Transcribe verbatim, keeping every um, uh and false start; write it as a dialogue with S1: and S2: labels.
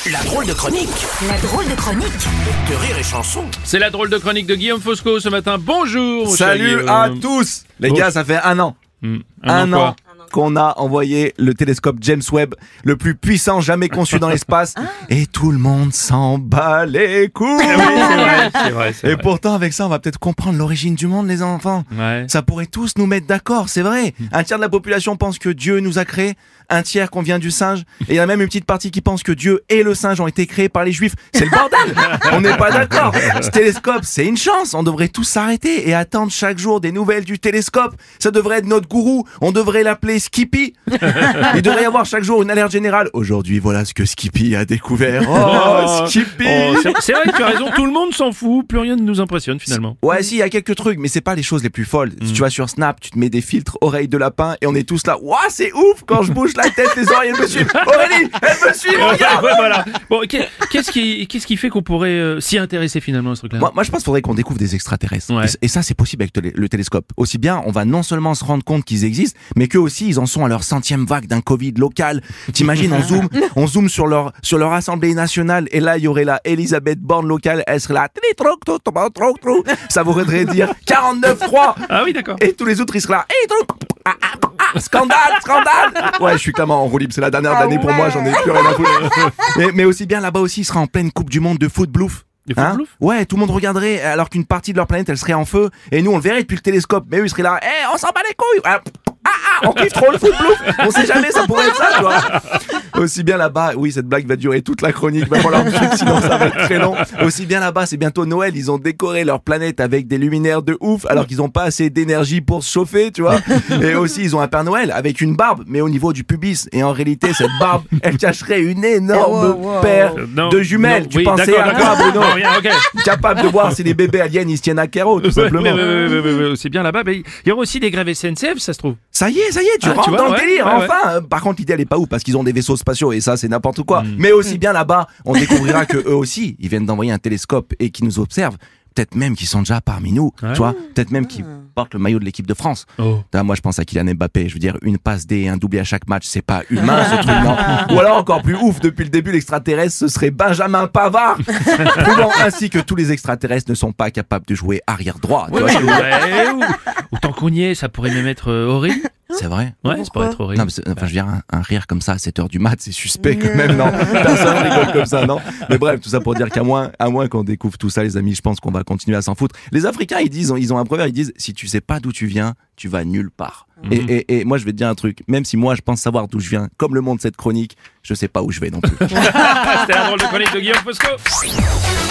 S1: La drôle de chronique
S2: La drôle de chronique
S1: de Rire et Chanson.
S3: C'est la drôle de chronique de Guillaume Fosco ce matin. Bonjour. mon cher
S4: Salut
S3: Guillaume.
S4: à tous. Les
S3: Oh.
S4: gars, ça fait un an.
S3: Hmm.
S4: Un,
S3: an
S4: an qu'on a envoyé le télescope James Webb, le plus puissant jamais conçu dans l'espace. Et tout le monde s'en bat les couilles.
S3: Ah oui, c'est vrai, c'est vrai, c'est
S4: Et
S3: vrai.
S4: pourtant, avec ça, on va peut-être comprendre l'origine du monde, les enfants.
S3: Ouais.
S4: Ça pourrait tous nous mettre d'accord, c'est vrai. Un tiers de la population pense que Dieu nous a créés, un tiers qu'on vient du singe, et il y a même une petite partie qui pense que Dieu et le singe ont été créés par les juifs. C'est le bordel. On n'est pas d'accord. Ce télescope, c'est une chance. On devrait tous s'arrêter et attendre chaque jour des nouvelles du télescope. Ça devrait être notre gourou. On devrait l'appeler Skippy. Il devrait y avoir chaque jour une alerte générale. Aujourd'hui, voilà ce que Skippy a découvert. Oh, Skippy.
S3: Oh, c'est, c'est vrai que tu as raison, tout le monde s'en fout, plus rien ne nous impressionne finalement.
S4: Ouais, si, il y a quelques trucs, mais c'est pas les choses les plus folles. Si tu vas sur Snap, tu te mets des filtres oreilles de lapin et on est tous là. Ouah, c'est ouf quand je bouge la tête, les oreilles, elles me suivent. Aurélie, elle me suit, regarde.
S3: Ouais, voilà. Bon, qu'est- qu'est-ce qui, qu'est-ce qui fait qu'on pourrait euh, s'y intéresser finalement à ce truc-là?
S4: Moi, moi, je pense qu'il faudrait qu'on découvre des extraterrestres.
S3: Ouais.
S4: Et, et ça, c'est possible avec télé- le télescope. Aussi bien, on va non seulement se rendre compte qu'ils existent, mais qu'eux aussi, ils en sont à leur centième vague d'un Covid local. T'imagines, on zoome, on zoome sur leur, sur leur assemblée nationale, et là, il y aurait la Elisabeth Borne locale, elle serait là. Ça voudrait dire quarante-neuf trois.
S3: Ah oui, d'accord.
S4: Et tous les autres, ils seraient là. Ah, ah, ah, scandale, scandale. Ouais, je suis clairement en roue libre. C'est la dernière d'année pour moi, j'en ai plus rien à foutre. Mais, mais aussi bien là-bas aussi, il sera en pleine Coupe du Monde de foot bluff.
S3: Du foot bluff ?
S4: Ouais, tout le monde regarderait alors qu'une partie de leur planète, elle serait en feu. Et nous, on le verrait depuis le télescope. Mais eux, ils seraient là. Eh, on s'en bat les couilles. Ah, ah, ah, on kiffe trop le foot bluff. On sait jamais, ça pourrait être ça, tu vois. Aussi bien là-bas, oui, cette blague va durer toute la chronique, va falloir me suivre, sinon ça va être très long. Aussi bien là-bas, c'est bientôt Noël, ils ont décoré leur planète avec des luminaires de ouf, alors qu'ils ont pas assez d'énergie pour se chauffer, tu vois. Et aussi, ils ont un Père Noël avec une barbe, mais au niveau du pubis. Et en réalité, cette barbe, elle cacherait une énorme paire
S3: Euh, non,
S4: de jumelles.
S3: non,
S4: tu
S3: oui,
S4: pensais
S3: d'accord,
S4: à quoi,
S3: d'accord.
S4: Bruno?
S3: Non, rien, ok.
S4: Capable de voir si les bébés aliens, ils se tiennent à carreau, tout
S3: Ouais,
S4: simplement.
S3: ouais, ouais, ouais, ouais, ouais, c'est bien là-bas. Mais il y aura aussi des grèves S N C F, ça se trouve.
S4: Ça y est, ça y est, tu
S3: Ah,
S4: rentres
S3: tu vois,
S4: dans le
S3: ouais,
S4: délire,
S3: ouais,
S4: enfin. Euh, Par contre, l'idée, elle est pas ouf parce qu'ils ont des vaisseaux spatiaux et ça, c'est n'importe quoi.
S3: Mm.
S4: Mais aussi bien là-bas, on découvrira que eux aussi, ils viennent d'envoyer un télescope et qui nous observent. Peut-être même qu'ils sont déjà parmi nous,
S3: Ouais.
S4: tu vois. Peut-être même qu'ils portent le maillot de l'équipe de France.
S3: Oh.
S4: Là, moi, je pense à Kylian Mbappé. Je veux dire, une passe D et un doublé à chaque match, c'est pas humain, ce truc, non. Ou alors, encore plus ouf, depuis le début, l'extraterrestre, ce serait Benjamin Pavard. Prouvant ainsi que tous les extraterrestres ne sont pas capables de jouer arrière droit. tu
S3: Ouais,
S4: vois ce que je veux dire.
S3: ouais, ou, ou tant qu'on y est, ça pourrait même être euh, horrible.
S4: C'est vrai.
S3: Ouais, ça pourrait être horrible.
S4: Non, mais c'est- enfin, je veux dire, un, un rire comme ça à sept heures du mat, c'est suspect quand même, non? Personne rigole comme ça, non? Mais bref, tout ça pour dire qu'à moins, à moins qu'on découvre tout ça, les amis, je pense qu'on va continuer à s'en foutre. Les Africains, ils disent, ils ont un proverbe, ils disent, si tu sais pas d'où tu viens, tu vas nulle part. Et, et, et moi, je vais te dire un truc, même si moi, je pense savoir d'où je viens, comme le monde de cette chronique, je sais pas où je vais non plus.
S3: C'était la drôle de chronique de Guillaume Fosco.